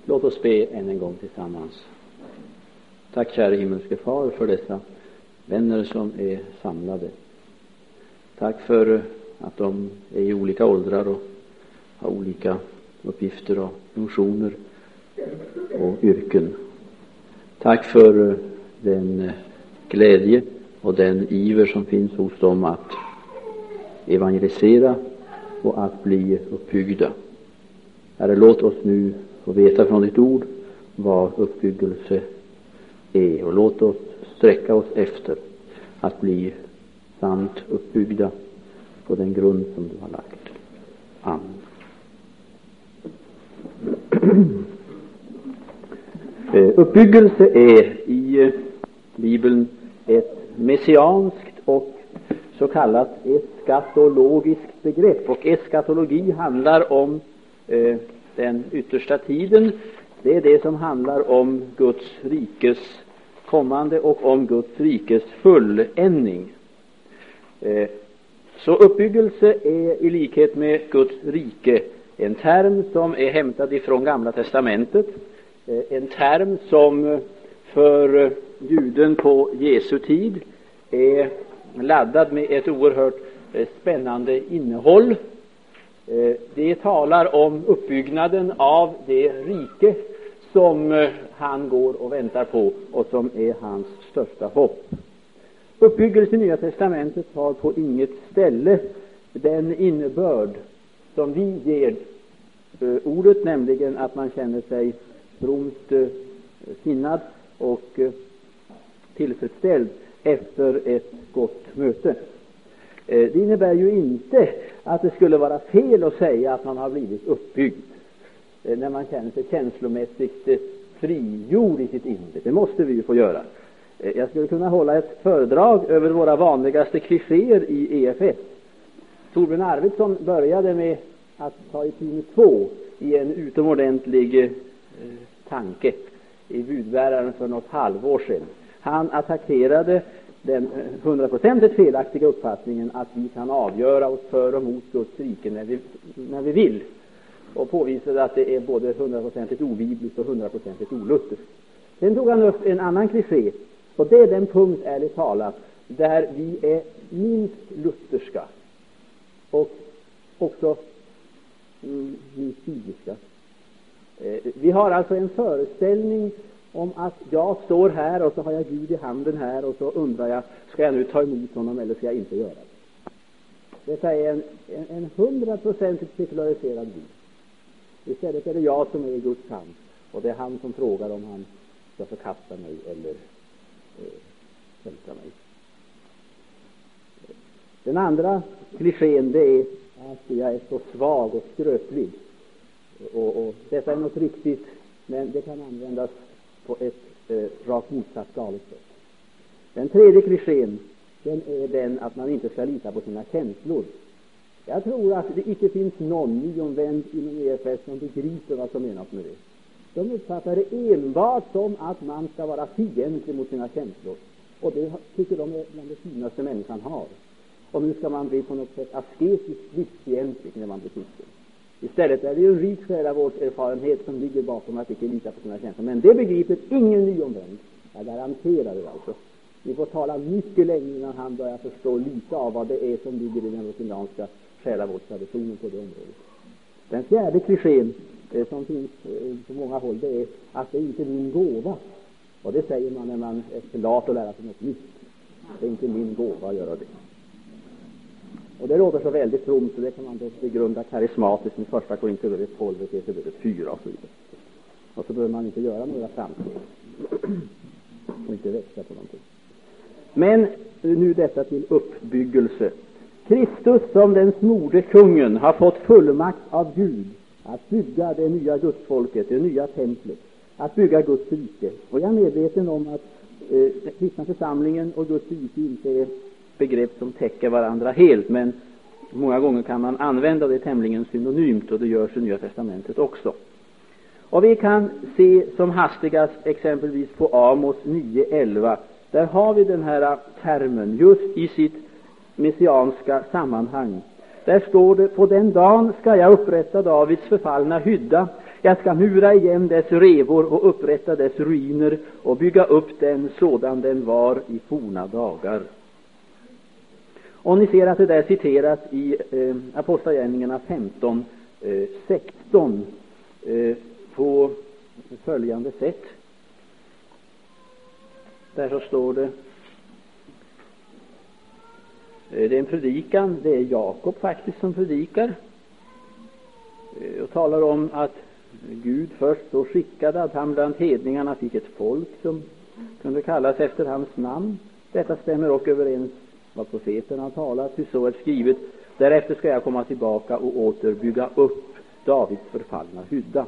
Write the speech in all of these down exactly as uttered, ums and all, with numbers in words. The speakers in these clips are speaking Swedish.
Låt oss be än en gång tillsammans. Tack, kära himmelske far, för dessa vänner som är samlade. Tack för att de är i olika åldrar och har olika uppgifter och funktioner och yrken. Tack för den glädje och den iver som finns hos dem att evangelisera och att bli uppbyggda. Herre, låt oss nu få veta från ditt ord vad uppbyggelse är, och låt oss sträcka oss efter att bli sant uppbyggda på den grund som du har lagt. Amen. Uppbyggelse är i Bibeln ett messianskt och så kallat eskatologiskt begrepp, och eskatologi handlar om eh, den yttersta tiden. Det är det som handlar om Guds rikes kommande och om Guds rikes fulländning. Eh, så uppbyggelse är i likhet med Guds rike en term som är hämtad ifrån Gamla testamentet, eh, en term som för juden på Jesu tid är laddad med ett oerhört eh, spännande innehåll. Eh, det talar om uppbyggnaden av det rike som eh, han går och väntar på och som är hans största hopp. Uppbyggelse i Nya testamentet har på inget ställe den innebörd som vi ger eh, ordet, nämligen att man känner sig fromt eh, sinnad och eh, tillfredsställd efter ett gott möte. Eh, det innebär ju inte att det skulle vara fel att säga att man har blivit uppbyggd eh, när man känner sig känslomässigt eh, frigjord i sitt inre. Det måste vi ju få göra. Eh, jag skulle kunna hålla ett föredrag över våra vanligaste klichéer i E F S. Torbjörn Arvidsson började med att ta i tid två i en utomordentlig eh, tanke i budbäraren för något halvår sedan. Han attackerade den hundraprocentigt felaktiga uppfattningen att vi kan avgöra oss för och mot Guds rike när vi, när vi vill, och påvisade att det är både hundraprocentigt obibliskt och hundraprocentigt olustigt. Sen tog han upp en annan kliché, och det är den punkt, ärligt talat, där vi är minst lutherska och också mm, minst bibliska. Eh, vi har alltså en föreställning om att jag står här och så har jag Gud i handen här, och så undrar jag, ska jag nu ta emot honom eller ska jag inte göra det? Detta är en, en, en hundraprocentigt sekulariserad Gud. Istället är det jag som är i Guds hand, och det är han som frågar om han ska förkasta mig eller eh, älska mig. Den andra klichén, det är att jag är så svag och skröplig, och, och detta är något riktigt, men det kan användas på ett eh, rakt motsatt galet sätt. Den tredje klichén, den är den att man inte ska lita på sina känslor. Jag tror att det icke finns någon nyomvänd inom E F S som begriper vad som menas med det. De uppfattar det enbart som att man ska vara fientlig mot sina känslor, och det tycker de är bland det finaste människan har. Och nu ska man bli på något sätt asketiskt livsfientlig när man blir kristen. Istället är det ju en rik själavårdserfarenhet som ligger bakom att inte lita på sina känslor. Men det begriper ingen nyomvänd. Jag garanterar det alltså. Vi får tala mycket länge innan han börjar förstå lite av vad det är som ligger i den rotinanska själavårdstraditionen på det området. Den fjärde klichén eh, som finns eh, på många håll, det är att det inte är min gåva. Och det säger man när man är för lat att lära sig något nytt. Det är inte min gåva att göra det. Och det låter så väldigt fromt, så det kan man då begrunda karismatiskt med första Korinthierbrevet tolv, Efesierbrevet fyra och så vidare. Och så behöver man inte göra några framsteg och inte växa på någonting. Men nu detta till uppbyggelse. Kristus som den smorde kungen har fått fullmakt av Gud att bygga det nya Gudsfolket, det nya templet, att bygga Guds rike. Och jag är medveten om att eh, den kristna församlingen och Guds rike inte är begrepp som täcker varandra helt, men många gånger kan man använda det tämligen synonymt, och det görs i Nya testamentet också. Och vi kan se som hastigast exempelvis på Amos nio elva. Där har vi den här termen just i sitt messianska sammanhang, Där står det: på den dagen ska jag upprätta Davids förfallna hydda. Jag ska mura igen dess revor och upprätta dess ruiner och bygga upp den sådan den var i forna dagar. Och ni ser att det där citeras i eh, Apostlagärningarna femton sexton eh, på följande sätt. Där så står det, det är en predikan, det är Jakob faktiskt som predikar och talar om att Gud först så skickade att han bland hedningarna fick ett folk som kunde kallas efter hans namn. Detta stämmer också överens vad profeterna har talat, hur så är skrivet: därefter ska jag komma tillbaka och åter bygga upp Davids förfallna hydda.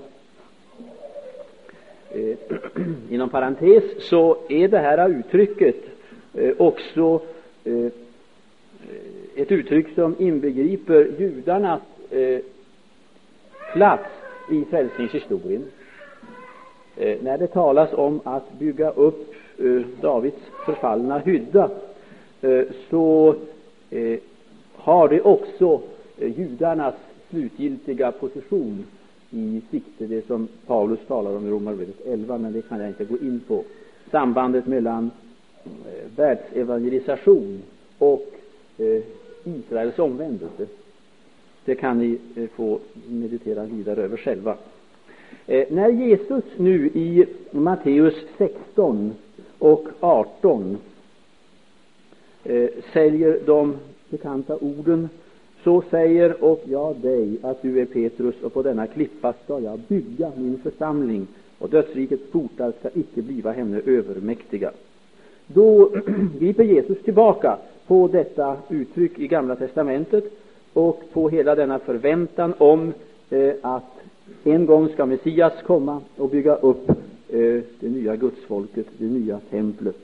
Eh, inom parentes så är det här uttrycket eh, också eh, ett uttryck som inbegriper judarnas eh, plats i frälsningshistorien. Eh, när det talas om att bygga upp eh, Davids förfallna hydda eh, så eh, har det också eh, judarnas slutgiltiga position i sikte, det som Paulus talar om i Romarbrevet elva, men det kan jag inte gå in på. Sambandet mellan eh, världsevangelisation och eh, Israels omvändelse, det kan ni eh, få meditera vidare över själva. Eh, när Jesus nu i Matteus sexton och arton eh, säger de bekanta orden: så säger och jag dig att du är Petrus, och på denna klippa ska jag bygga min församling, och dödsrikets portar ska icke bliva henne övermäktiga. Då griper Jesus tillbaka på detta uttryck i Gamla testamentet och på hela denna förväntan om eh, att en gång ska Messias komma och bygga upp eh, det nya gudsfolket, det nya templet.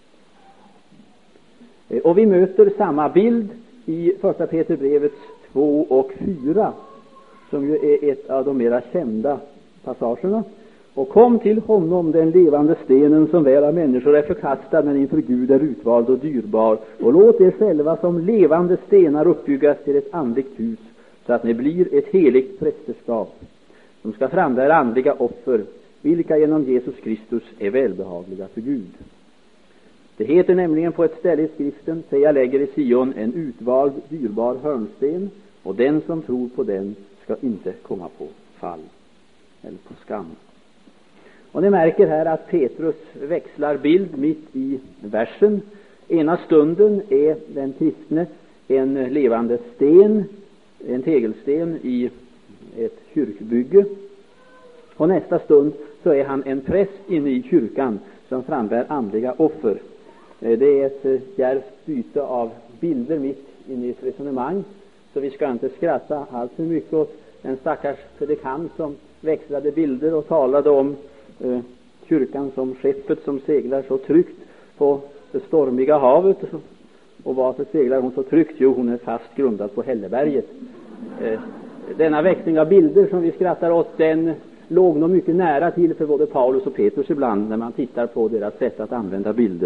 Eh, och vi möter samma bild i första Peterbrevets två och fyra, som ju är ett av de mera kända passagerna. Och kom till honom, den levande stenen, som väl av människor är förkastad men inför Gud är utvald och dyrbar, och låt er själva som levande stenar uppbyggas till ett andligt hus, så att ni blir ett heligt prästerskap som ska frambära andliga offer, vilka genom Jesus Kristus är välbehagliga för Gud. Det heter nämligen på ett ställe i skriften: se, jag lägger i Sion en utvald, dyrbar hörnsten, och den som tror på den ska inte komma på fall eller på skam. Och ni märker här att Petrus växlar bild mitt i versen. Ena stunden är den kristne en levande sten, en tegelsten i ett kyrkbygge, och nästa stund så är han en präst inne i kyrkan som frambär andliga offer. Det är ett djärvt byte av bilder mitt inne i ett resonemang, så vi ska inte skratta allt för mycket åt den stackars predikant som växlade bilder och talade om eh, kyrkan som skeppet som seglar så tryggt på det stormiga havet. Och varför seglar hon så tryggt? Jo, hon är fast grundad på Hälleberget. Eh, denna växling av bilder som vi skrattar åt, den låg nog mycket nära till för både Paulus och Petrus ibland, när man tittar på deras sätt att använda bilder.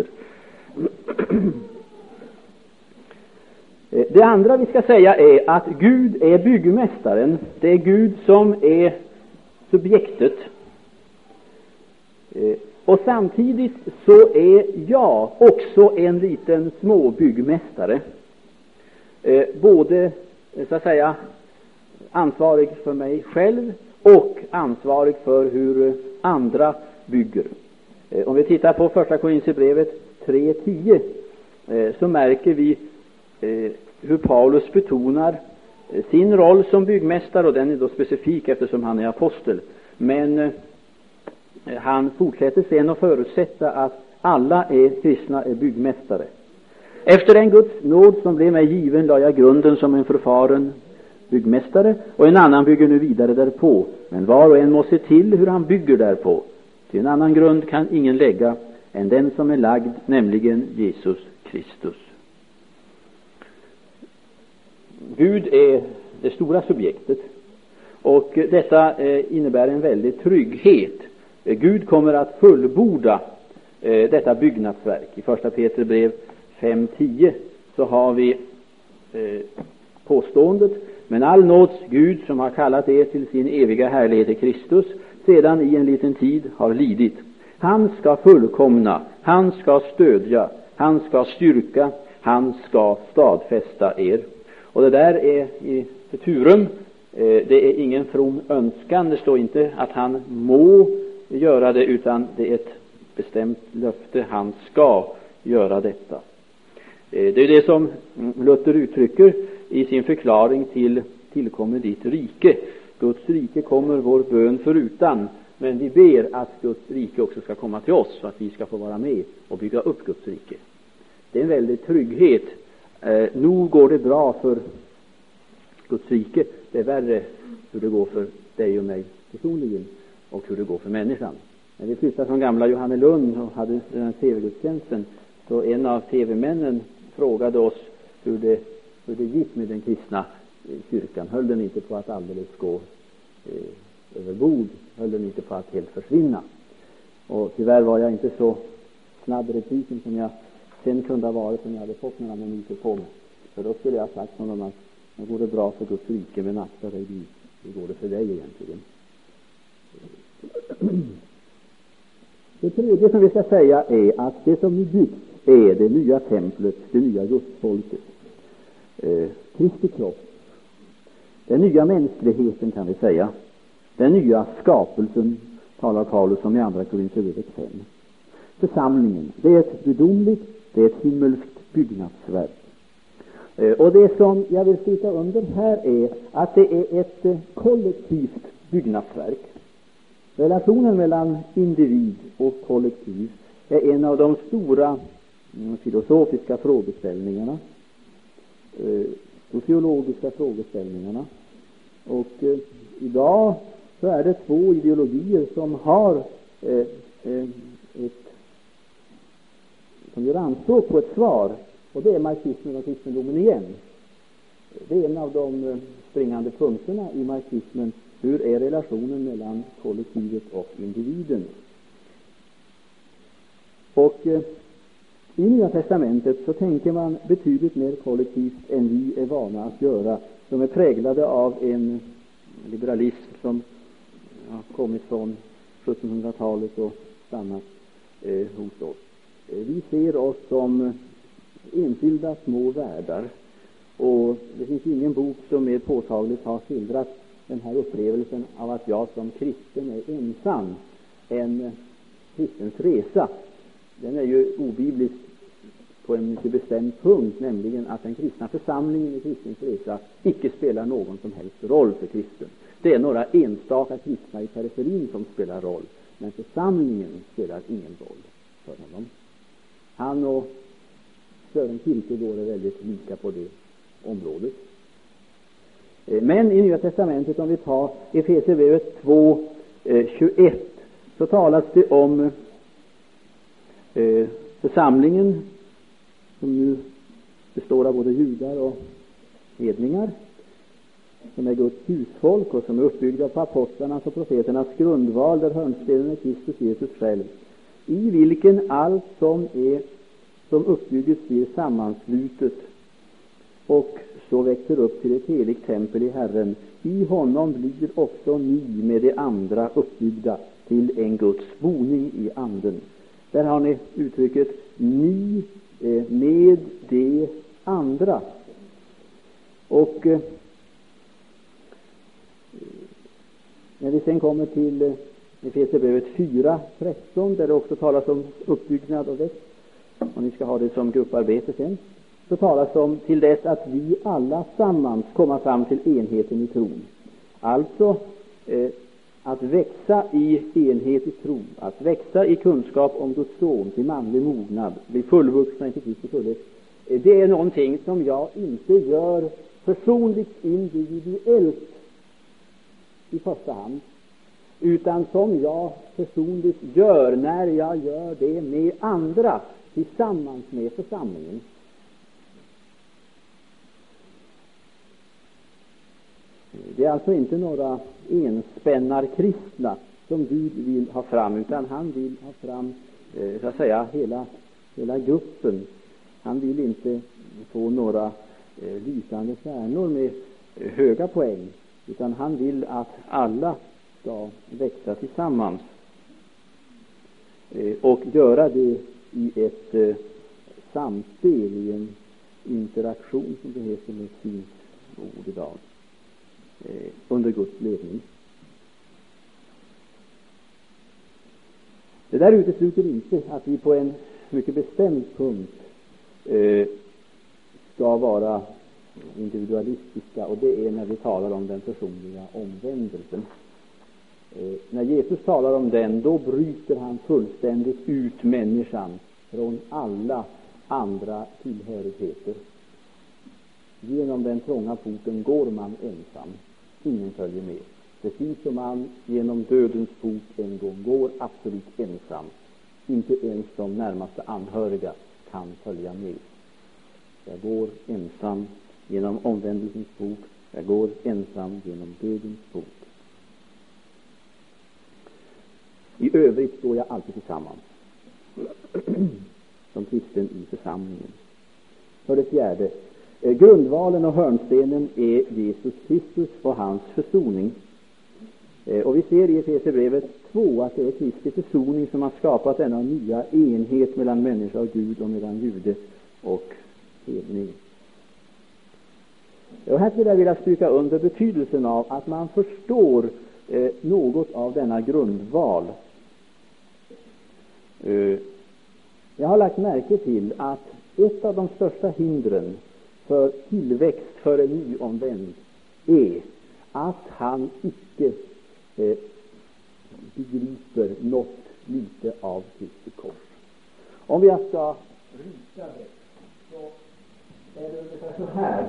Det andra vi ska säga är att Gud är byggmästaren. Det är Gud som är subjektet. Och samtidigt så är jag också en liten småbyggmästare. Både så att säga ansvarig för mig själv och ansvarig för hur andra bygger. Om vi tittar på första Korinthierbrevet tre tio så märker vi hur Paulus betonar sin roll som byggmästare, och den är då specifik eftersom han är apostel. Men han fortsätter sen att förutsätta att alla är kristna är byggmästare. Efter den Guds nåd som blev mig given la jag grunden som en förfaren byggmästare, och en annan bygger nu vidare därpå. Men var och en måste se till hur han bygger därpå. Till en annan grund kan ingen lägga än den som är lagd, nämligen Jesus Kristus. Gud är det stora subjektet, och detta innebär en väldig trygghet. Gud kommer att fullborda detta byggnadsverk. I första Peter brev fem tio så har vi påståendet, men all nåds Gud som har kallat er till sin eviga härlighet i Kristus, sedan i en liten tid har lidit. Han ska fullkomna, han ska stödja, han ska styrka, han ska stadfästa er. Och det där är i futurum, det är ingen from önskan, det står inte att han må göra det, utan det är ett bestämt löfte, han ska göra detta. Det är det som Luther uttrycker i sin förklaring till tillkommer ditt rike. Guds rike kommer vår bön förutan, men vi ber att Guds rike också ska komma till oss, så att vi ska få vara med och bygga upp Guds rike. Det är en väldig trygghet. Eh, nog går det bra för Guds rike. Det är värre hur det går för dig och mig personligen och hur det går för människan. När vi flyttade från gamla Johannelund och hade den här tv-gudstjänsten, så en av tv-männen frågade oss hur det, hur det gick med den kristna kyrkan. Höll den inte på att alldeles gå eh, över bord? Höll den inte på att helt försvinna? Och tyvärr var jag inte så snabb repliken som jag sen kunde ha varit om jag hade fått några minuter på mig. För då skulle jag ha sagt honom att det går det bra för Guds rike, men akta dig, hur går det för dig egentligen? Det tredje som vi ska säga är att det som nu byggs är det nya templet, det nya gudsfolket, eh, Kristi kropp, den nya mänskligheten kan vi säga, den nya skapelsen talar Paulus om i andra Korinthierbrevet fem. Församlingen, det är ett gudomligt, det är ett himmelskt byggnadsverk. Eh, och det som jag vill stryka under här är att det är ett eh, kollektivt byggnadsverk. Relationen mellan individ och kollektiv är en av de stora mm, filosofiska frågeställningarna, eh, sociologiska frågeställningarna. Och eh, idag så är det två ideologier som har eh, eh, ett, som gör anspråk på ett svar, och det är marxismen och kristendomen igen. Det är en av de eh, springande punkterna i marxismen. Hur är relationen mellan kollektivet och individen? Och eh, i Nya testamentet så tänker man betydligt mer kollektivt än vi är vana att göra. De är präglade av en liberalism som har kommit från sjuttonhundratalet och stannat eh, hos oss. Eh, vi ser oss som enskilda små världar, och det finns ingen bok som mer påtagligt har skildrat den här upplevelsen av att jag som kristen är ensam än kristens resa. Den är ju obiblisk på en mycket bestämd punkt, nämligen att den kristna församlingen i kristens resa icke spelar någon som helst roll för kristen. Det är några enstaka kristna i periferin som spelar roll, men församlingen spelar ingen roll för honom. Han och Sören Kierkegaard är väldigt lika på det området. Men i Nya testamentet, om vi tar Efesierbrevet två tjugoett, så talas det om eh, församlingen som nu består av både judar och hedningar, som är Guds husfolk och som är uppbyggda på apostlarnas och profeternas grundval, där hörnstenen är Kristus Jesus själv, i vilken allt som är som uppbygges blir sammanslutet och så växer upp till ett heligt tempel i Herren. I honom blir också ni med de andra uppbyggda till en Guds boning i anden. Där har ni uttrycket ni eh, med de andra. Och eh, när vi sen kommer till eh, Efesierbrevet fyra tretton, där det också talas om uppbyggnad och växt, och ni ska ha det som grupparbete sen, så talas om till dess att vi alla sammans kommer fram till enheten i tron. Alltså eh, att växa i enhet i tro, att växa i kunskap om Guds son, till manlig mognad, bli fullvuxna till Kristi fullhet. Eh, det är någonting som jag inte gör personligt individuellt i första hand, utan som jag personligt gör när jag gör det med andra, tillsammans med församlingen. Det är alltså inte några enspännarkristna som Gud vill ha fram, utan han vill ha fram så att säga hela, hela gruppen. Han vill inte få några eh, lysande stjärnor med eh, höga poäng, utan han vill att alla ska växa tillsammans eh, och göra det i ett eh, samspel, i en interaktion, som det heter med ett fint ord idag, eh, under Guds ledning. Det där utesluter inte att vi på en mycket bestämd punkt eh, ska vara individualistiska, och det är när vi talar om den personliga omvändelsen. Eh, när Jesus talar om den, då bryter han fullständigt ut människan från alla andra tillhörigheter. Genom den trånga porten går man ensam, ingen följer med. Precis som man genom dödens port en gång går absolut ensam. Inte ens de närmaste anhöriga kan följa med. Jag går ensam genom omvändelsens port. Jag går ensam genom dödens port. I övrigt står jag alltid tillsammans som kristen i församlingen. För det fjärde, grundvalen och hörnstenen är Jesus Kristus och hans försoning. Och vi ser i Efesierbrevet två att det är Kristi försoning som har skapat denna nya enhet mellan människa och Gud och mellan jude och hedning. Och här skulle jag vilja stryka under betydelsen av att man förstår eh, något av denna grundval. Eh, jag har lagt märke till att ett av de största hindren för tillväxt för en nyomvänd är att han icke eh, begriper något lite av Kristi kors. Om jag ska rita det, så är det ungefär så här.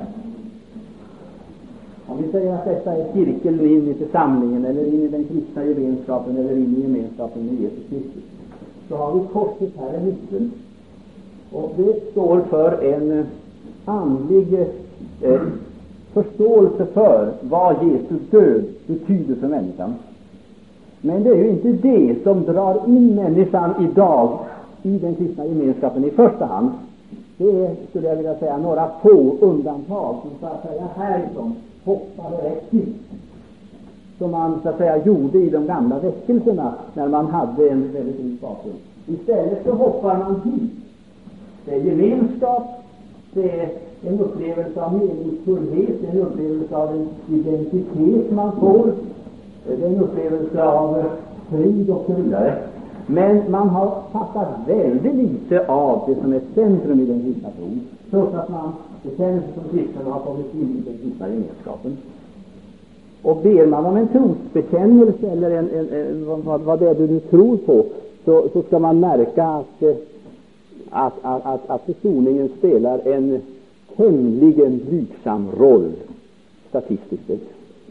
Om vi säger att detta är cirkeln in i församlingen, eller in i den kristna gemenskapen, eller in i gemenskapen med Jesus Kristus, så har vi korset här i mitten. Och det står för en andlig eh, förståelse för vad Jesus död betyder för människan. Men det är ju inte det som drar in människan idag i den kristna gemenskapen i första hand. Det är, skulle jag vilja säga, några få undantag som så att säga härifrån hoppade rätt ut, som man så att säga gjorde i de gamla väckelserna när man hade en väldigt rik bakgrund. Istället så hoppar man hit. Det är gemenskap, det är en upplevelse av meningsfullhet, det är en upplevelse av en identitet man får, det är en upplevelse av frid och så vidare. Men man har fattat väldigt lite av det som är centrum i den kristna tron, trots att man bekänner sig som kristen och har kommit in i den kristna gemenskapen. Och ber man om en trosbekännelse eller en, en, en, vad, vad det är du nu tror på, så, så ska man märka att, att, att, att, att försoningen spelar en tämligen blygsam roll statistiskt sett.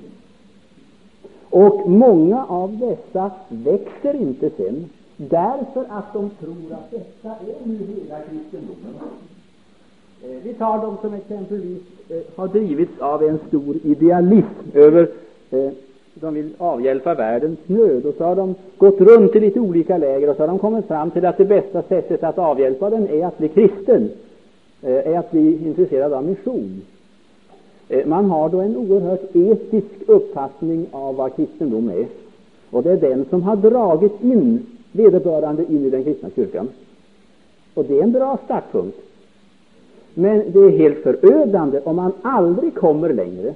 Och många av dessa växer inte sen, därför att de tror att detta är nu hela kristendomen. Eh, vi tar dem som exempelvis eh, har drivits av en stor idealism över, eh, de vill avhjälpa världens nöd, och så har de gått runt i lite olika läger, och så har de kommit fram till att det bästa sättet att avhjälpa den är att bli kristen, eh, är att bli intresserad av mission. Eh, man har då en oerhört etisk uppfattning av vad kristendom är, och det är den som har dragit in vederbörande in i den kristna kyrkan. Och det är en bra startpunkt. Men det är helt förödande om man aldrig kommer längre.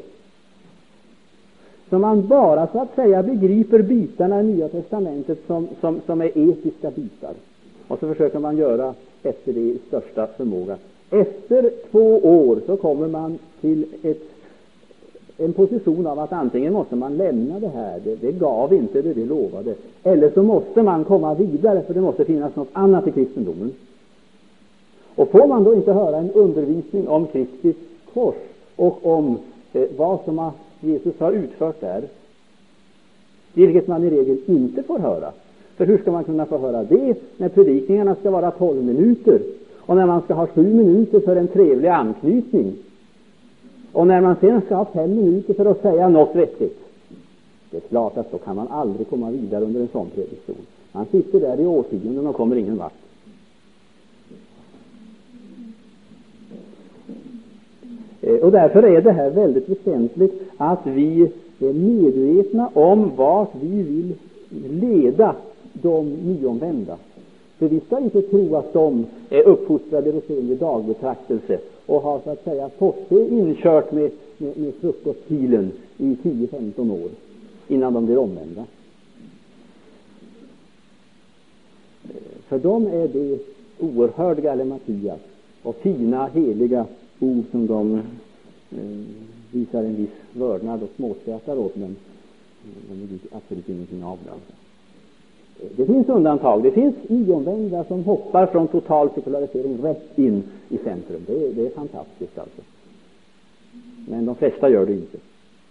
Så man bara så att säga begriper bitarna i Nya testamentet som, som, som är etiska bitar. Och så försöker man göra efter det i största förmåga. Efter två år så kommer man till ett en position av att antingen måste man lämna det här, det, det gav inte det det lovade, eller så måste man komma vidare, för det måste finnas något annat i kristendomen. Och får man då inte höra en undervisning om Kristi kors och om eh, vad som har, Jesus har utfört där, vilket man i regel inte får höra. För hur ska man kunna få höra det när predikningarna ska vara tolv minuter och när man ska ha sju minuter för en trevlig anknytning? Och när man sedan ska ha fem minuter för att säga något vettigt, det är klart att då kan man aldrig komma vidare under en sån predikstol. Man sitter där i årtionden och kommer ingen vart. Och därför är det här väldigt väsentligt att vi är medvetna om vart vi vill leda de nyomvända. För vi ska inte tro att de är uppfostrade i dagbetraktelse och har så att säga fått det inkört med, med, med frukostpilen i tio till femton år innan de blir omvända. För dem är det oerhörd gallimatias och fina, heliga ord som de eh, visar en viss vördnad och småskrattar åt, men de vill absolut ingenting av det. Det finns undantag. Det finns nyomvända som hoppar från total sekularisering rätt in i centrum. Det är, det är fantastiskt alltså. Men de flesta gör det inte.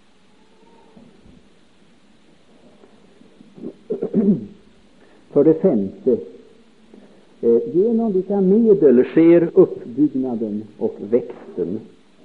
För det femte, eh, genom vilka medel sker uppbyggnaden och växten?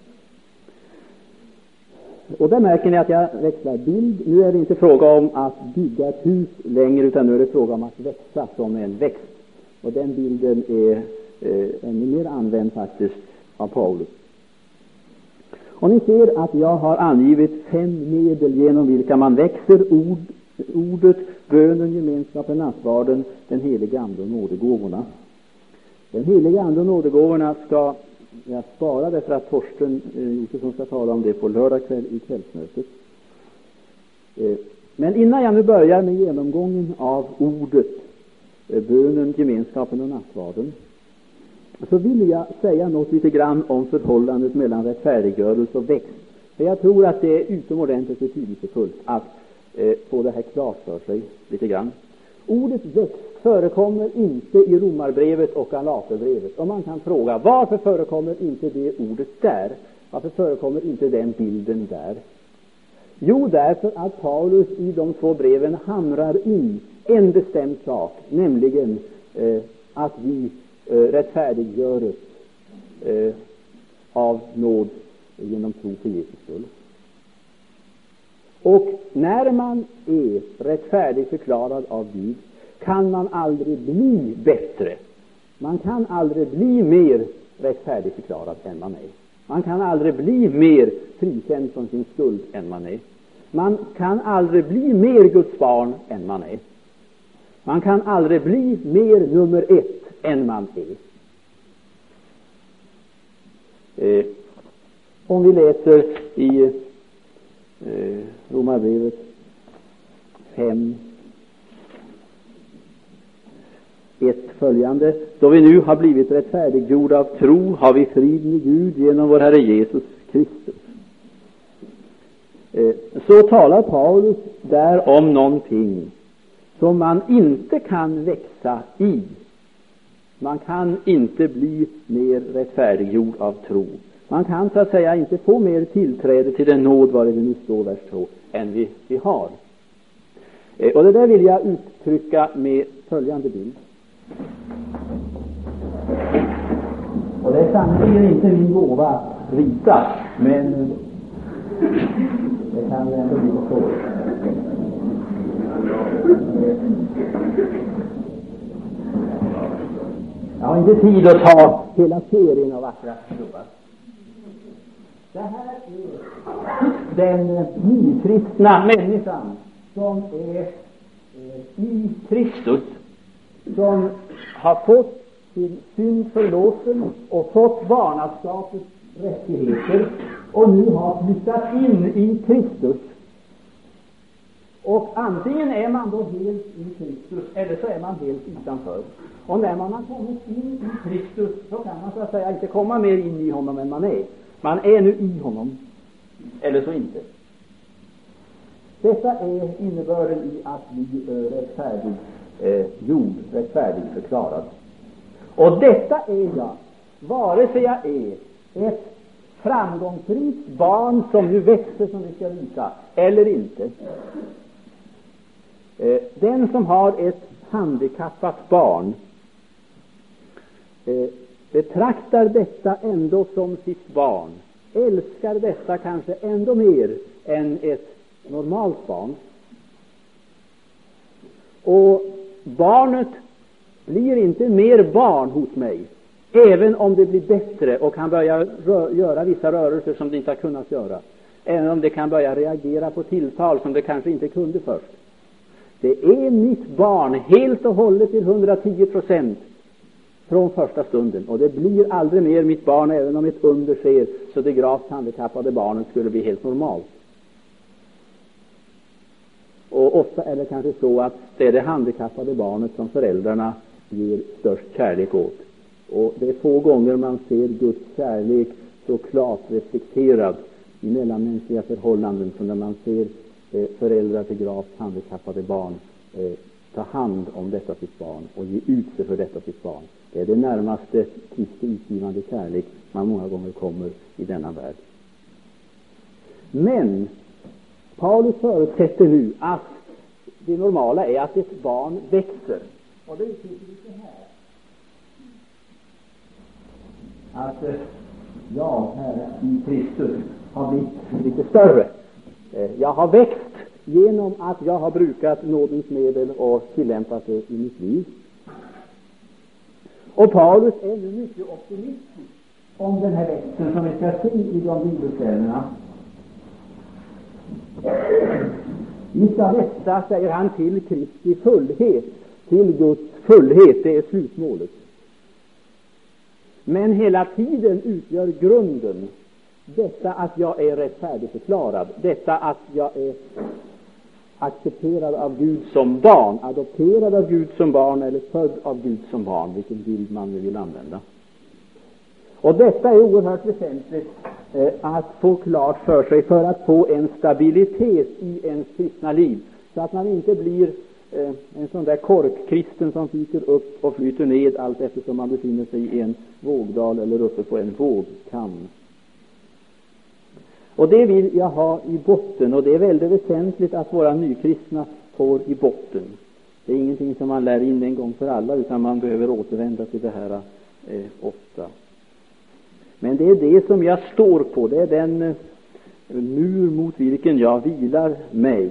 Och där märker ni att jag växlar bild. Nu är det inte fråga om att bygga ett hus längre, utan nu är det fråga om att växa som en växt. Och den bilden är eh, ännu mer använd faktiskt av Paulus. Och ni ser att jag har angivit fem medel genom vilka man växer: ord, ordet, bönen, gemenskapen, nattvarden, den heliga ande och nådegåvorna. Den heliga ande och nådegåvorna ska jag spara därför att Torsten eh, Josefsson ska tala om det på lördag kväll i kvällsmötet. Eh, men innan jag nu börjar med genomgången av ordet, eh, bönen, gemenskapen och nattvarden, så vill jag säga något lite grann om förhållandet mellan rättfärdiggörelse och växt. För jag tror att det är utomordentligt betydelsefullt att eh, få det här klart för sig lite grann. Ordet växt förekommer inte i Romarbrevet och Galaterbrevet. Och man kan fråga, varför förekommer inte det ordet där? Varför förekommer inte den bilden där? Jo, därför att Paulus i de två breven hamrar in en bestämd sak, nämligen eh, att vi eh, rättfärdiggöres eh, av nåd genom tro på Jesus skull. Och när man är rättfärdig förklarad av Gud kan man aldrig bli bättre. Man kan aldrig bli mer rättfärdig förklarad än man är. Man kan aldrig bli mer frikänd från sin skuld än man är. Man kan aldrig bli mer Guds barn än man är. Man kan aldrig bli mer nummer ett än man är. Eh, om vi läser i eh, Romarbrevet fem ett följande: då vi nu har blivit rättfärdiggjorda av tro har vi frid med Gud genom vår Herre Jesus Kristus. Eh, så talar Paulus där om någonting som man inte kan växa i. Man kan inte bli mer rättfärdiggjord av tro. Man kan så att säga inte få mer tillträde till den nåd var det nu står vers två än vi, vi har. Eh, och det där vill jag uttrycka med följande bild. Och det är sannerligen inte min gåva att rita, men det kan ändå bli så. Jag har inte tid att ta hela serien av vackra klubbar. Det här är den nykristna människan som är eh, i Kristus, som har fått sin synd förlåten och fått barnaskapets rättigheter och nu har flyttat in i Kristus. Och antingen är man då helt i Kristus eller så är man helt utanför. Och när man har kommit in i Kristus så kan man så att säga inte komma mer in i honom än man är. Man är nu i honom, eller så inte. Detta är innebörden i att bli rättfärdig eh, jord, rättfärdig förklarad. Och detta är jag, vare sig jag är ett framgångsrikt barn som nu växer, som vi ska visa, eller inte. Eh, den som har ett handikappat barn eh, betraktar detta ändå som sitt barn, älskar detta kanske ändå mer än ett normalt barn. Och barnet blir inte mer barn hos mig Även om det blir bättre och kan börja rö- göra vissa rörelser som det inte har kunnat göra. Även om det kan börja reagera på tilltal som det kanske inte kunde först. Det är mitt barn helt och hållet till hundratio procent från första stunden. Och det blir aldrig mer mitt barn även om ett under sker så det gravt handikappade barnet skulle bli helt normalt. Och ofta är det kanske så att det är det handikappade barnet som föräldrarna ger störst kärlek åt. Och det är få gånger man ser Guds kärlek så klart respekterad i mellanmänskliga förhållanden som när man ser eh, föräldrar till gravt handikappade barn eh, ta hand om detta sitt barn och ge ut sig för detta sitt barn. Det är det närmaste Kristi utgivande kärlek man många gånger kommer i denna värld. Men Paulus förutsätter nu att det normala är att ett barn växer. Och det uttrycker vi så här. Att eh, jag här i Kristus har blivit lite större. Eh, jag har växt genom att jag har brukat nådens medel och tillämpat det i mitt liv. Och Paulus är nu mycket optimistisk om den här växten som vi ska se i de bibelställena. Vi ska växa, säger han, till Kristi fullhet, till Guds fullhet, det är slutmålet. Men hela tiden utgör grunden detta att jag är rättfärdigförklarad, detta att jag är accepterad av Gud som barn, adopterad av Gud som barn eller född av Gud som barn, vilken bild man nu vill använda. Och detta är oerhört väsentligt eh, att få klart för sig för att få en stabilitet i ens kristna liv, så att man inte blir eh, en sån där korkkristen som flyter upp och flyter ned allt eftersom man befinner sig i en vågdal eller uppe på en vågkam. Och det vill jag ha i botten, och det är väldigt väsentligt att våra nykristna får i botten. Det är ingenting som man lär in en gång för alla, utan man behöver återvända till det här eh, ofta. Men det är det som jag står på, det är den eh, mur mot vilken jag vilar mig.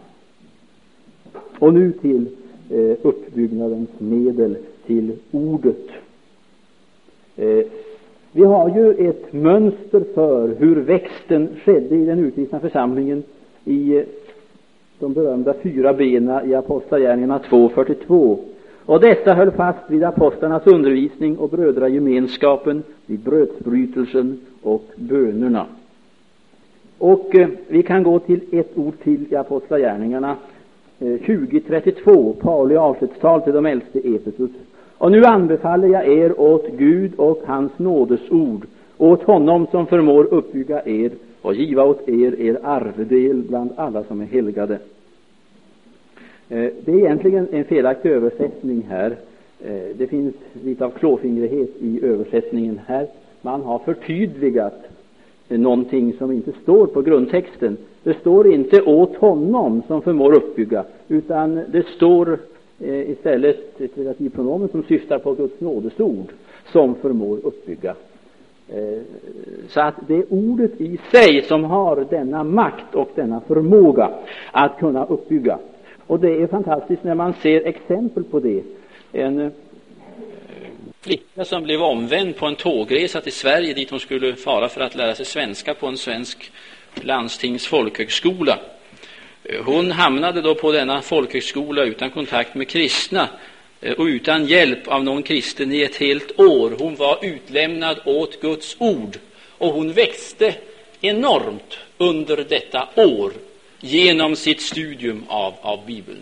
Och nu till eh, uppbyggnadens medel, till ordet. Eh, Vi har ju ett mönster för hur växten skedde i den urkristna församlingen i de berömda fyra benen i Apostlagärningarna två fyrtiotvå. Och dessa höll fast vid apostlarnas undervisning och brödragemenskapen, vid brödsbrytelsen och bönerna. Och eh, vi kan gå till ett ord till i Apostlagärningarna eh, tjugo trettiotvå, Pauli avskedstal till de äldste i Efesus. Och nu anbefaller jag er åt Gud och hans nådesord, åt honom som förmår uppbygga er och giva åt er er arvedel bland alla som är helgade. Eh, det är egentligen en felaktig översättning här. Eh, det finns lite av klåfingrighet i översättningen här. Man har förtydligat eh, någonting som inte står på grundtexten. Det står inte åt honom som förmår uppbygga, utan det står Eh, istället ett relativpronomen som syftar på Guds nådesord som förmår uppbygga. Eh, så att det är ordet i sig som har denna makt och denna förmåga att kunna uppbygga. Och det är fantastiskt när man ser exempel på det. En eh, flicka som blev omvänd på en tågresa till Sverige dit hon skulle fara för att lära sig svenska på en svensk landstings folkhögskola. Hon hamnade då på denna folkhögskola utan kontakt med kristna och utan hjälp av någon kristen i ett helt år. Hon var utlämnad åt Guds ord, och hon växte enormt under detta år genom sitt studium av, av Bibeln.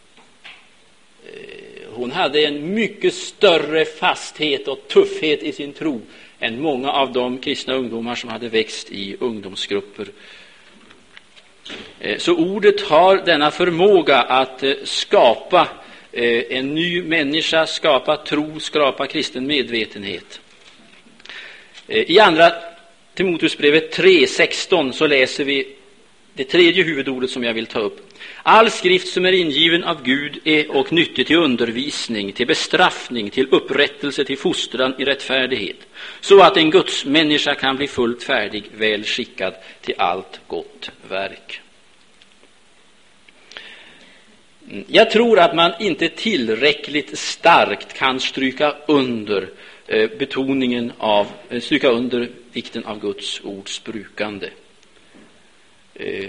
Hon hade en mycket större fasthet och tuffhet i sin tro än många av de kristna ungdomar som hade växt i ungdomsgrupper. Så ordet har denna förmåga att skapa en ny människa, skapa tro, skapa kristen medvetenhet. I andra Timoteusbrevet tre sexton så läser vi det tredje huvudordet som jag vill ta upp. All skrift som är ingiven av Gud är och nyttig till undervisning, till bestraffning, till upprättelse, till fostran i rättfärdighet, så att en Guds människa kan bli fullt färdig, väl skickad till allt gott verk. Jag tror att man inte tillräckligt starkt kan stryka under eh, betoningen av, eh, stryka under vikten av Guds ords brukande. Eh,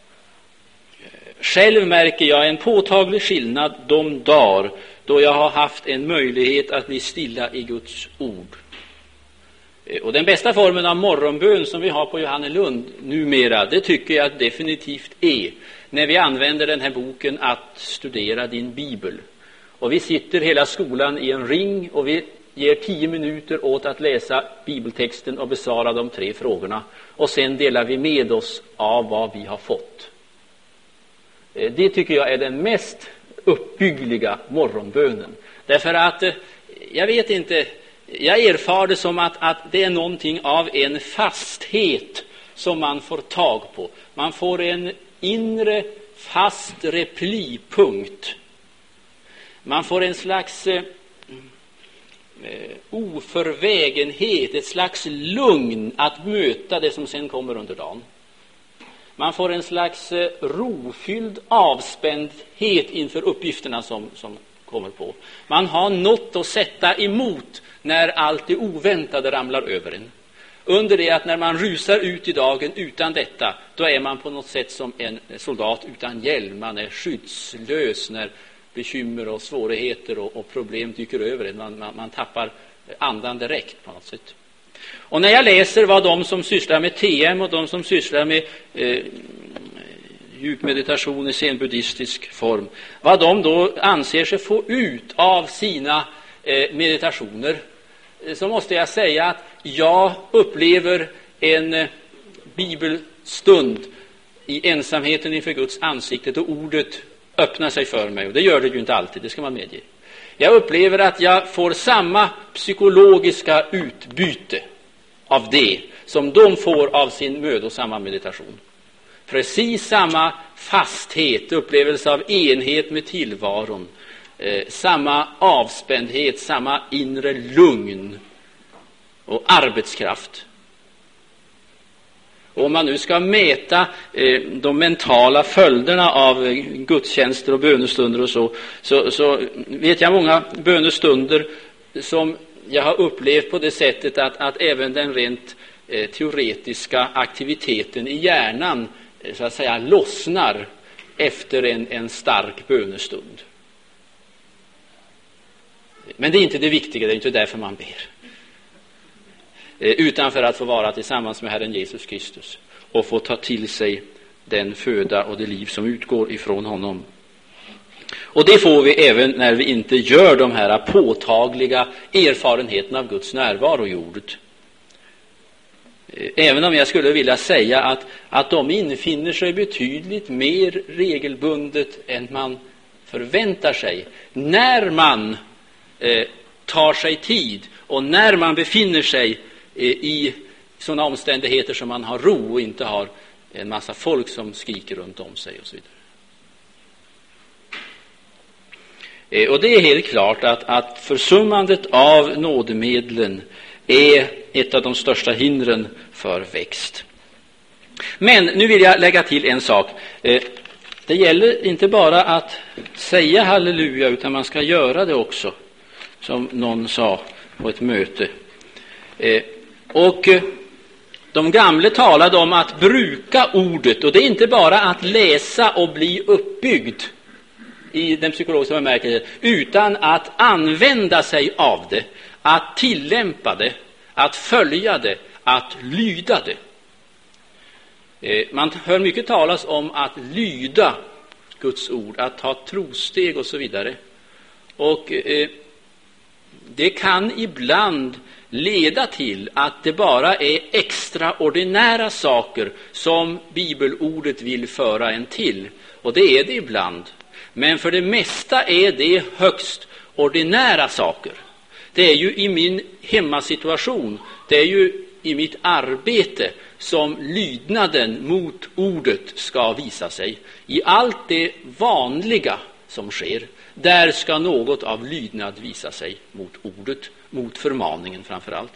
själv märker jag en påtaglig skillnad de dagar då jag har haft en möjlighet att bli stilla i Guds ord. Eh, och den bästa formen av morgonbön som vi har på Johannelund numera, det tycker jag definitivt är när vi använder den här boken att studera din bibel. Och vi sitter hela skolan i en ring och vi ger tio minuter åt att läsa bibeltexten och besvara de tre frågorna. Och sen delar vi med oss av vad vi har fått. Det tycker jag är den mest uppbyggliga morgonbönen. Därför att, jag vet inte, jag erfar det som att, att det är någonting av en fasthet som man får tag på. Man får en inre fast replipunkt. Man får en slags eh, oförvägenhet, ett slags lugn att möta det som sen kommer under dagen. Man får en slags eh, rofylld avspändhet inför uppgifterna som, som kommer på. Man har något att sätta emot när allt det oväntade ramlar över en. Under det att när man rusar ut i dagen utan detta, då är man på något sätt som en soldat utan hjälm. Man är skyddslös när bekymmer och svårigheter och, och problem dyker över en. Man, man, man tappar andan direkt på något sätt. Och när jag läser vad de som sysslar med T M och de som sysslar med eh, djupmeditation i zenbuddhistisk form, vad de då anser sig få ut av sina eh, meditationer, så måste jag säga att jag upplever en eh, bibelstund i ensamheten inför Guds ansikte då ordet öppnar sig för mig. Och det gör det ju inte alltid, det ska man medge. Jag upplever att jag får samma psykologiska utbyte av det som de får av sin mödosamma meditation. Precis samma fasthet, upplevelse av enhet med tillvaron, eh, samma avspändhet, samma inre lugn och arbetskraft. Och om man nu ska mäta eh, de mentala följderna av eh, gudstjänster och bönestunder och så, så, så vet jag många bönestunder som jag har upplevt på det sättet att, att även den rent eh, teoretiska aktiviteten i hjärnan eh, så att säga lossnar efter en, en stark bönestund. Men det är inte det viktiga, det är inte därför man ber. Utan för att få vara tillsammans med Herren Jesus Kristus och få ta till sig den föda och det liv som utgår ifrån honom. Och det får vi även när vi inte gör de här påtagliga erfarenheterna av Guds närvaro i ordet. Även om jag skulle vilja säga att, att de infinner sig betydligt mer regelbundet än man förväntar sig när man eh, tar sig tid och när man befinner sig i sådana omständigheter som man har ro och inte har en massa folk som skriker runt om sig och så vidare. Och det är helt klart att, att försummandet av nådemedlen är ett av de största hindren för växt. Men nu vill jag lägga till en sak. Det gäller inte bara att säga halleluja, utan man ska göra det också, som någon sa på ett möte. Och de gamla talade om att bruka ordet, och det är inte bara att läsa och bli uppbyggd i den psykologiska bemärkelsen, utan att använda sig av det, att tillämpa det, att följa det, att lyda det. Man hör mycket talas om att lyda Guds ord, att ta trosteg och så vidare. Och eh, det kan ibland leda till att det bara är extraordinära saker som bibelordet vill föra en till. Och det är det ibland. Men för det mesta är det högst ordinära saker. Det är ju i min hemmasituation, det är ju i mitt arbete som lydnaden mot ordet ska visa sig. I allt det vanliga som sker, där ska något av lydnad visa sig mot ordet, mot förmaningen framför allt.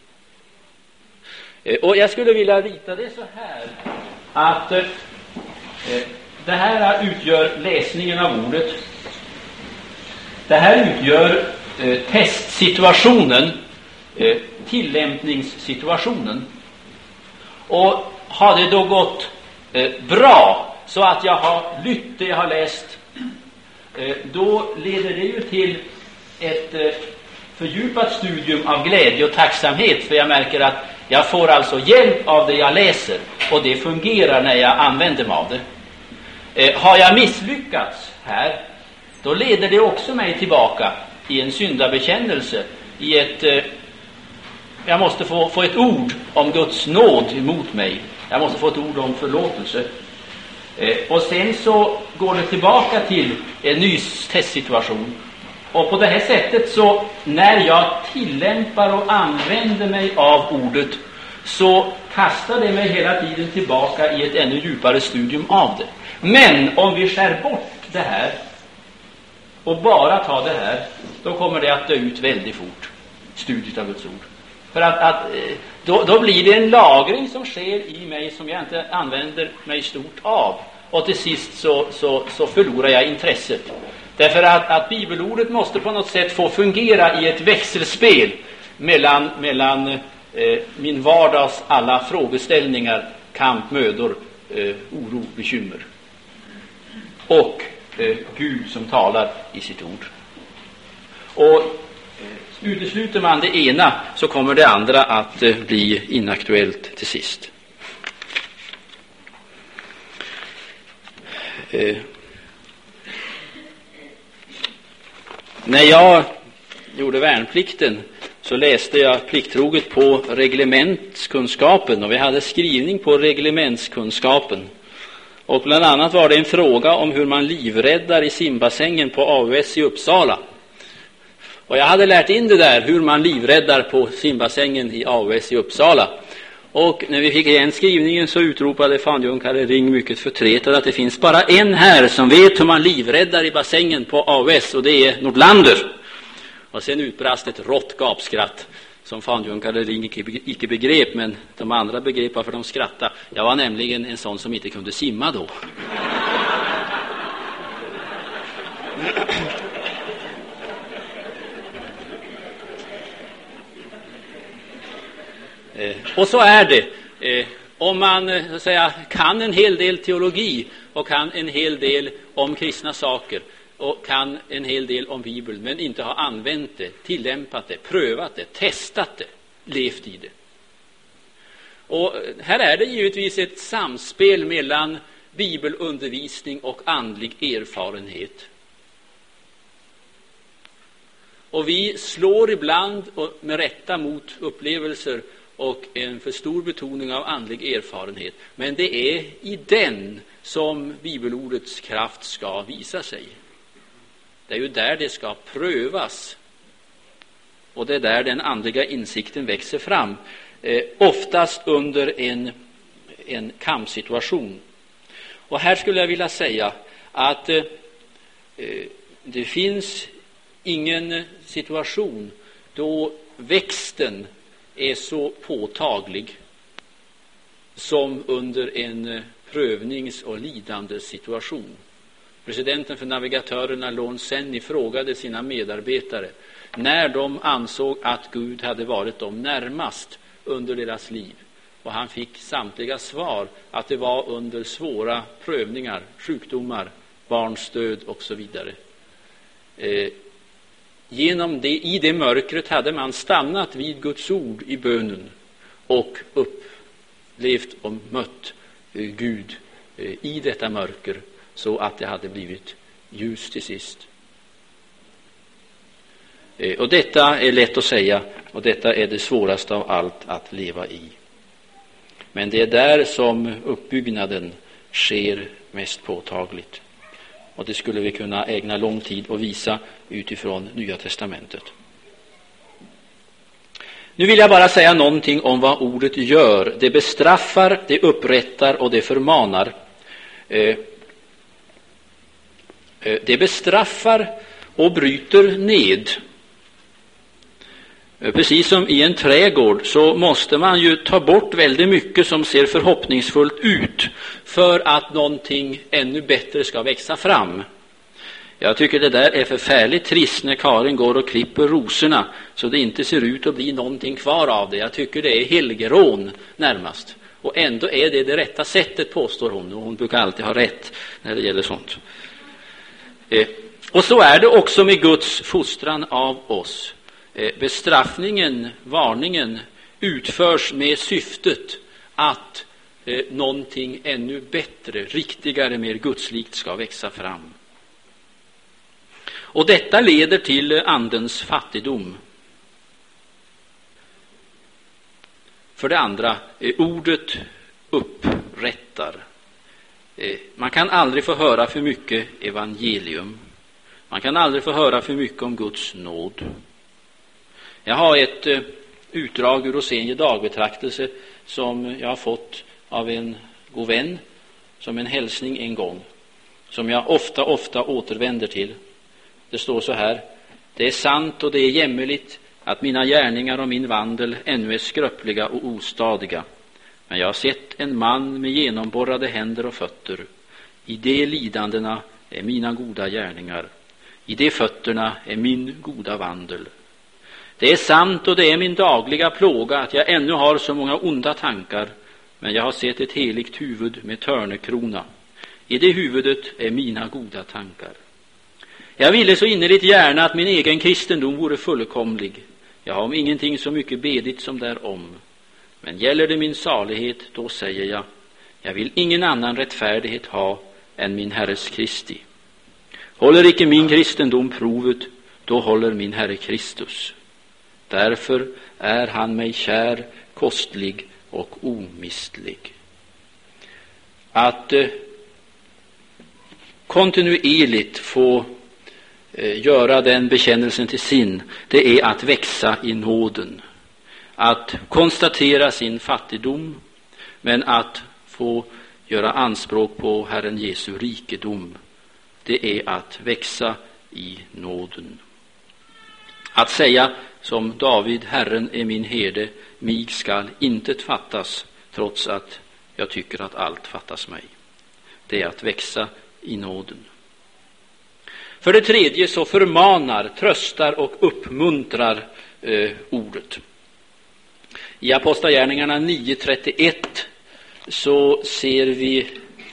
Och jag skulle vilja rita det så här, att eh, det här utgör läsningen av ordet. Det här utgör eh, testsituationen eh, tillämpningssituationen. Och har det då gått eh, bra så att jag har lytt det jag har läst, eh, då leder det ju till ett eh, fördjupat studium av glädje och tacksamhet, för jag märker att jag får alltså hjälp av det jag läser, och det fungerar när jag använder mig av det. Eh, har jag misslyckats här, då leder det också mig tillbaka i en syndabekännelse, i ett eh, jag måste få, få ett ord om Guds nåd emot mig. Jag måste få ett ord om förlåtelse. Eh, och sen så går det tillbaka till en ny testsituation. Och på det här sättet, så när jag tillämpar och använder mig av ordet, så kastar det mig hela tiden tillbaka i ett ännu djupare studium av det. Men om vi skär bort det här och bara tar det här, då kommer det att dö ut väldigt fort, studiet av Guds ord. För att, att då, då blir det en lagring som sker i mig som jag inte använder mig stort av. Och till sist så, så, så förlorar jag intresset. Därför att, att bibelordet måste på något sätt få fungera i ett växelspel mellan, mellan eh, min vardags alla frågeställningar, kamp, mödor, eh, oro, bekymmer. Och eh, Gud som talar i sitt ord. Och eh, utesluter man det ena, så kommer det andra att eh, bli inaktuellt till sist. Eh, när jag gjorde värnplikten så läste jag plikttroget på reglementskunskapen, och vi hade skrivning på reglementskunskapen. Och bland annat var det en fråga om hur man livräddar i simbassängen på A U S i Uppsala. Och jag hade lärt in det där, hur man livräddar på simbassängen i A U S i Uppsala. Och när vi fick igen skrivningen så utropade fan Kalle Ring mycket förtretad att det finns bara en här som vet hur man livräddar i bassängen på A U S, och det är Nordlander. Och sen utbrast ett rått gapskratt som fan Kalle Ring icke, icke begrep, men de andra begrep varför de skrattade. Jag var nämligen en sån som inte kunde simma då. Eh, och så är det. Eh, om man eh, så att säga, kan en hel del teologi och kan en hel del om kristna saker och kan en hel del om Bibeln, men inte har använt det, tillämpat det, prövat det, testat det, levt i det. Och här är det givetvis ett samspel mellan bibelundervisning och andlig erfarenhet. Och vi slår ibland och med rätta mot upplevelser och en för stor betoning av andlig erfarenhet. Men det är i den som bibelordets kraft ska visa sig. Det är ju där det ska prövas. Och det är där den andliga insikten växer fram. Eh, oftast under en, en kampsituation. Och här skulle jag vilja säga att eh, det finns ingen situation då växten är så påtaglig som under en prövnings- och lidande situation. Presidenten för navigatörerna Lon Senni frågade sina medarbetare när de ansåg att Gud hade varit dem närmast under deras liv. Och han fick samtliga svar att det var under svåra prövningar, sjukdomar, barnsdöd och så vidare. Eh, genom det, i det mörkret hade man stannat vid Guds ord i bönen och upplevt och mött eh, Gud eh, i detta mörker, så att det hade blivit ljus till sist. Eh, och detta är lätt att säga, och detta är det svåraste av allt att leva i. Men det är där som uppbyggnaden sker mest påtagligt. Och det skulle vi kunna ägna lång tid att visa utifrån Nya testamentet. Nu vill jag bara säga någonting om vad ordet gör. Det bestraffar, det upprättar och det förmanar. Eh, eh, det bestraffar och bryter ned. Precis som i en trädgård så måste man ju ta bort väldigt mycket som ser förhoppningsfullt ut för att någonting ännu bättre ska växa fram. Jag tycker det där är förfärligt trist när Karin går och klipper rosorna så det inte ser ut att bli någonting kvar av det. Jag tycker det är helgerån närmast. Och ändå är det det rätta sättet, påstår hon. Och hon brukar alltid ha rätt när det gäller sånt. Eh, och så är det också med Guds fostran av oss. Eh, bestraffningen, varningen utförs med syftet att eh, någonting ännu bättre, riktigare, mer gudslikt ska växa fram. Och detta leder till andens fattigdom. För det andra, eh, ordet upprättar. Eh, man kan aldrig få höra för mycket evangelium. Man kan aldrig få höra för mycket om Guds nåd. Jag har ett eh, utdrag ur Rosenius dagbetraktelse som jag har fått av en god vän som en hälsning en gång, som jag ofta, ofta återvänder till. Det står så här: det är sant och det är jämmerligt att mina gärningar och min vandel ännu är skröpliga och ostadiga. Men jag har sett en man med genomborrade händer och fötter. I de lidandena är mina goda gärningar. I de fötterna är min goda vandel. Det är sant och det är min dagliga plåga att jag ännu har så många onda tankar. Men jag har sett ett heligt huvud med törnekrona. I det huvudet är mina goda tankar. Jag ville så innerligt gärna att min egen kristendom vore fullkomlig. Jag har om ingenting så mycket bedit som därom. Men gäller det min salighet, då säger jag: jag vill ingen annan rättfärdighet ha än min Herres Kristi. Håller icke min kristendom provet, då håller min Herre Kristus. Därför är han mig kär, kostlig och omistlig. Att eh, kontinuerligt få eh, göra den bekännelsen till sin, det är att växa i nåden. Att konstatera sin fattigdom, men att få göra anspråk på Herren Jesu rikedom, det är att växa i nåden. Att säga som David: Herren är min herde, mig skall intet fattas, trots att jag tycker att allt fattas mig. Det är att växa i nåden. För det tredje så förmanar, tröstar och uppmuntrar eh, ordet. I Apostlagärningarna nio trettioett så ser vi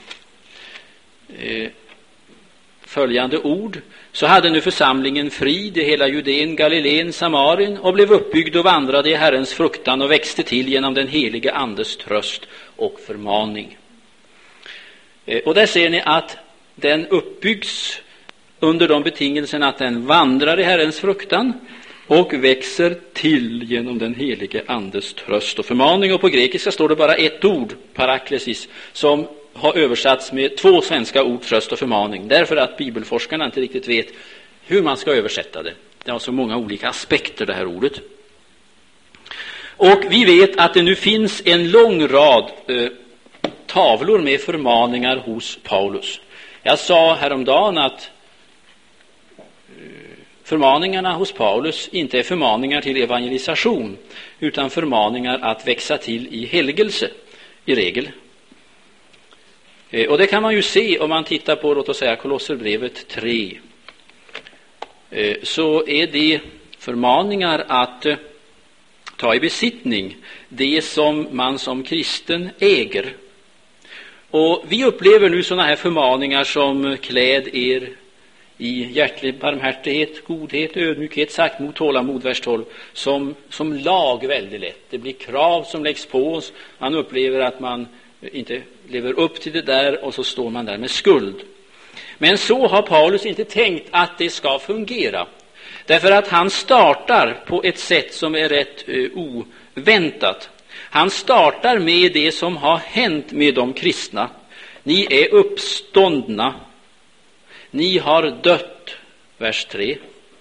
eh, följande ord: så hade nu församlingen frid i hela Judén, Galileen, Samarien, och blev uppbyggd och vandrade i Herrens fruktan och växte till genom den helige Andes tröst och förmaning. Eh, och där ser ni att den uppbyggs under de betingelserna att den vandrar i Herrens fruktan och växer till genom den helige Andes tröst och förmaning. Och på grekiska står det bara ett ord, paraklesis, som har översatts med två svenska ord, tröst och förmaning, därför att bibelforskarna inte riktigt vet hur man ska översätta det. Det har så många olika aspekter, det här ordet. Och vi vet att det nu finns en lång rad eh, tavlor med förmaningar hos Paulus. Jag sa häromdagen att förmaningarna hos Paulus inte är förmaningar till evangelisation, utan förmaningar att växa till i helgelse i regel. Och det kan man ju se om man tittar på, låt oss säga, Kolosserbrevet tre. Så är det förmaningar att ta i besittning det som man som kristen äger. Och vi upplever nu sådana här förmaningar som: kläd er i hjärtlig barmhärtighet, godhet, ödmjukhet, saktmod, tålamod, vers tolv, som, som lag väldigt lätt. Det blir krav som läggs på oss. Man upplever att man inte lever upp till det där, och så står man där med skuld. Men så har Paulus inte tänkt att det ska fungera. Därför att han startar på ett sätt som är rätt uh, oväntat. Han startar med det som har hänt med de kristna. Ni är uppståndna. Ni har dött, vers tre.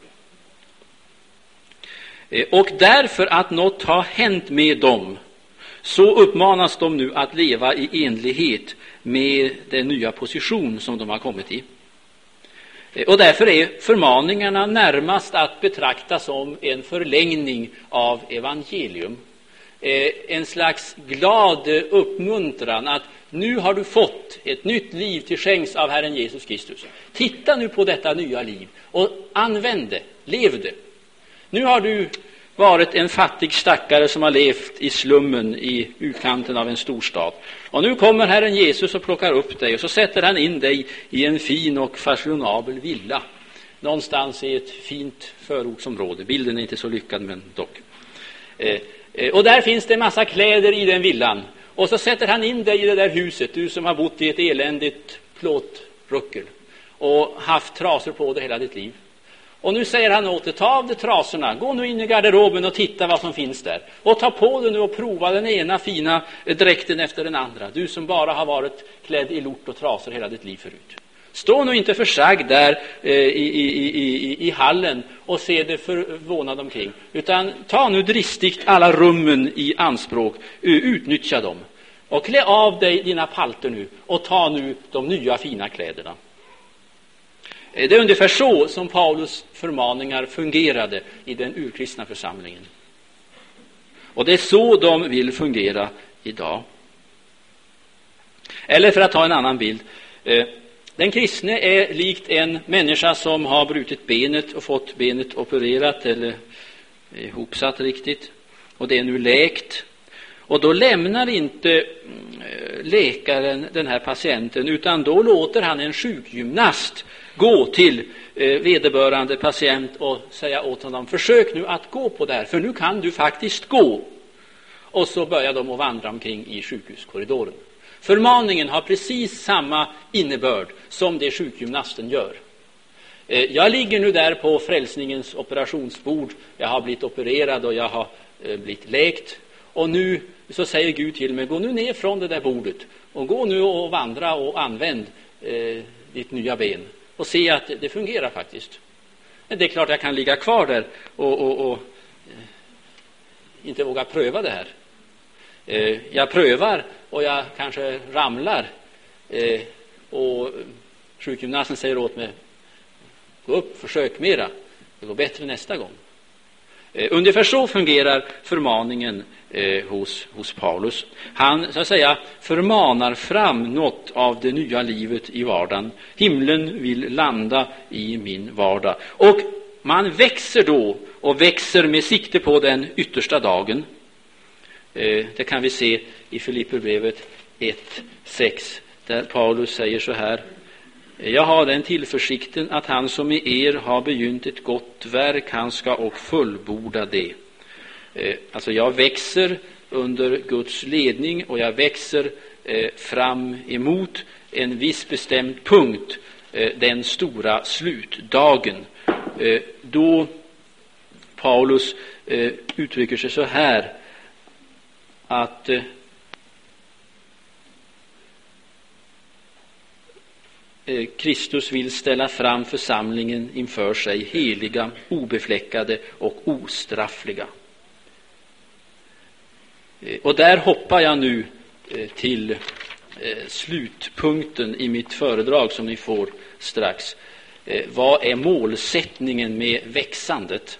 Och därför att något har hänt med dem, så uppmanas de nu att leva i enlighet med den nya position som de har kommit i. Och därför är förmaningarna närmast att betrakta som en förlängning av evangelium. eh, en slags glad uppmuntran att nu har du fått ett nytt liv till skänks av Herren Jesus Kristus. Titta nu på detta nya liv och använd det, lev det. Nu har du varit en fattig stackare som har levt i slummen i utkanten av en storstad. Och nu kommer Herren Jesus och plockar upp dig och så sätter han in dig i en fin och fashionabel villa. Någonstans i ett fint förortsområde. Bilden är inte så lyckad, men dock. Eh, eh, och där finns det en massa kläder i den villan. Och så sätter han in dig i det där huset, du som har bott i ett eländigt plåtruckel och haft trasor på dig hela ditt liv. Och nu säger han åt dig, ta av dig trasorna, gå nu in i garderoben och titta vad som finns där. Och ta på dig nu och prova den ena fina dräkten efter den andra. Du som bara har varit klädd i lort och trasor hela ditt liv förut. Stå nu inte försagd där eh, i, i, i, i hallen och se det förvånad omkring. Utan ta nu dristigt alla rummen i anspråk, utnyttja dem. Och klä av dig dina palter nu och ta nu de nya fina kläderna. Det är ungefär så som Paulus förmaningar fungerade i den urkristna församlingen. Och det är så de vill fungera idag. Eller för att ta en annan bild. Den kristne är likt en människa som har brutit benet och fått benet opererat eller ihopsatt riktigt. Och det är nu läkt. Och då lämnar inte läkaren den här patienten, utan då låter han en sjukgymnast gå till vederbörande patient och säga åt honom, försök nu att gå på det här, för nu kan du faktiskt gå. Och så börjar de att vandra omkring i sjukhuskorridoren. Förmaningen har precis samma innebörd som det sjukgymnasten gör. Jag ligger nu där på frälsningens operationsbord, jag har blivit opererad och jag har blivit läkt. Och nu så säger Gud till mig, gå nu ner från det där bordet och gå nu och vandra och använd eh, ditt nya ben och se att det fungerar faktiskt. Men det är klart jag kan ligga kvar där och, och, och eh, inte våga pröva det här. Eh, jag prövar och jag kanske ramlar eh, och sjukgymnasten säger åt mig, gå upp, försök mera, det går bättre nästa gång. Eh, ungefär så fungerar förmaningen eh, hos, hos Paulus. Han så att säga förmanar fram något av det nya livet i vardagen. Himlen vill landa i min vardag. Och man växer då och växer med sikte på den yttersta dagen. Eh, det kan vi se i Filipperbrevet ett sex där Paulus säger så här: jag har den tillförsikten att han som i er har begynt ett gott verk, han ska och fullborda det. Eh, alltså jag växer under Guds ledning och jag växer eh, fram emot en viss bestämd punkt, eh, den stora slutdagen. Eh, då Paulus eh, uttrycker sig så här att eh, Kristus vill ställa fram församlingen inför sig heliga, obefläckade och ostraffliga. Och där hoppar jag nu till slutpunkten i mitt föredrag som ni får strax. Vad är målsättningen med växandet?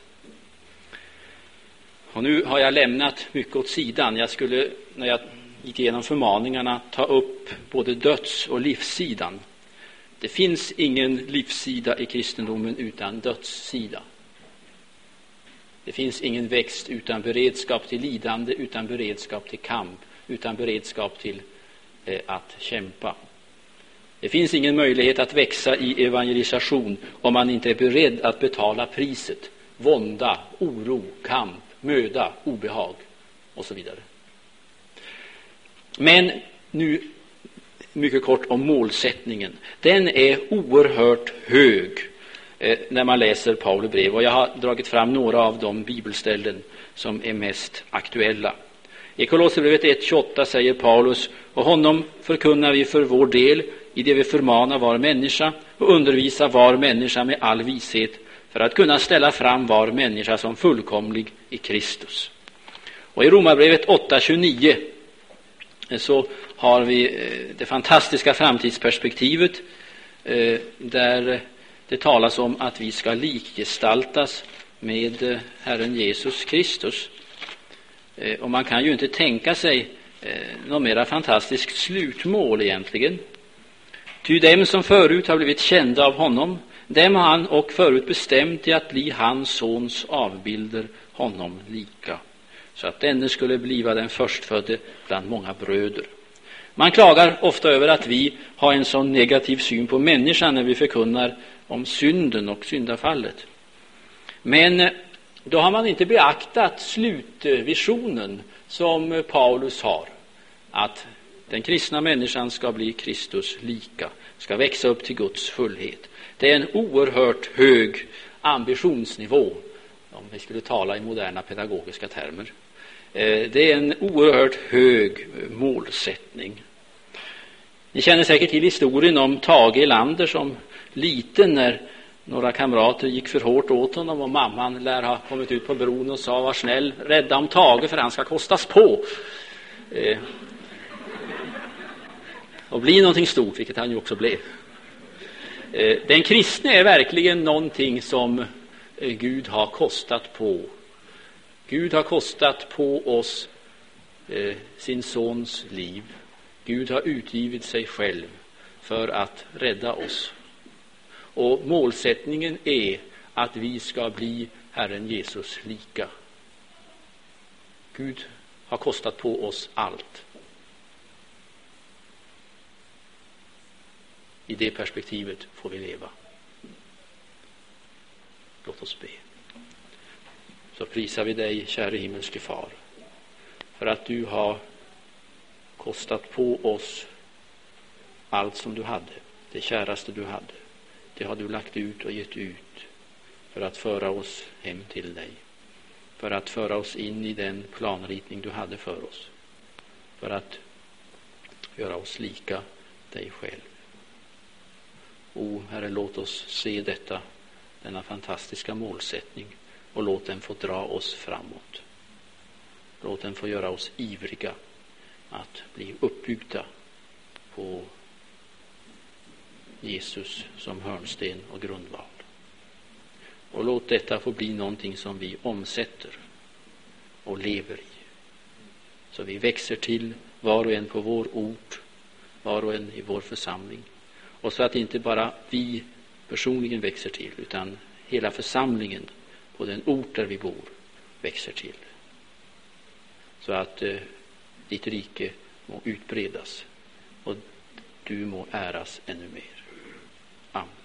Och nu har jag lämnat mycket åt sidan. Jag skulle, när jag gick igenom förmaningarna, ta upp både döds- och livssidan. Det finns ingen livssida i kristendomen utan dödssida. Det finns ingen växt utan beredskap till lidande, utan beredskap till kamp, utan beredskap till eh, att kämpa. Det finns ingen möjlighet att växa i evangelisation om man inte är beredd att betala priset. Vånda, oro, kamp, möda, obehag och så vidare. Men nu mycket kort om målsättningen. Den är oerhört hög eh, när man läser Pauli brev. Och jag har dragit fram några av de bibelställen som är mest aktuella. I Kolosserbrevet ett tjugoåtta säger Paulus: och honom förkunnar vi för vår del i det vi förmanar var människa och undervisar var människa med all vishet för att kunna ställa fram var människa som fullkomlig i Kristus. Och i Romarbrevet åtta tjugonio så har vi det fantastiska framtidsperspektivet där det talas om att vi ska likgestaltas med Herren Jesus Kristus. Eh, och man kan ju inte tänka sig eh, något mera fantastiskt slutmål egentligen. Ty dem som förut har blivit kända av honom, dem har han och förut bestämt till att bli hans sons avbilder honom lika, så att denne skulle bliva den förstfödde bland många bröder. Man klagar ofta över att vi har en sån negativ syn på människan när vi förkunnar om synden och syndafallet. Men då har man inte beaktat slutvisionen som Paulus har, att den kristna människan ska bli Kristus lika, ska växa upp till Guds fullhet. Det är en oerhört hög ambitionsnivå, om vi skulle tala i moderna pedagogiska termer. Det är en oerhört hög målsättning. Ni känner säkert till historien om Tage Erlander som liten, när några kamrater gick för hårt åt honom och mamman lär ha kommit ut på bron och sa: var snäll, rädda om Tage för han ska kostas på. Eh, och bli någonting stort, vilket han ju också blev. Eh, den kristne är verkligen någonting som eh, Gud har kostat på. Gud har kostat på oss eh, sin sons liv. Gud har utgivit sig själv för att rädda oss. Och målsättningen är att vi ska bli Herren Jesus lika. Gud har kostat på oss allt. I det perspektivet får vi leva. Låt oss be. Så prisar vi dig, käre himmelske far, för att du har kostat på oss allt som du hade, det käraste du hade. Det har du lagt ut och gett ut för att föra oss hem till dig, för att föra oss in i den planritning du hade för oss, för att göra oss lika dig själv. O Herre, låt oss se detta, denna fantastiska målsättning, och låt den få dra oss framåt. Låt den få göra oss ivriga att bli uppbyggda på Jesus som hörnsten och grundval. Och låt detta få bli någonting som vi omsätter och lever i. Så vi växer till var och en på vår ort, var och en i vår församling. Och så att inte bara vi personligen växer till, utan hela församlingen på den ort där vi bor växer till. Så att eh, ditt rike må utbredas och du må äras ännu mer. Amen.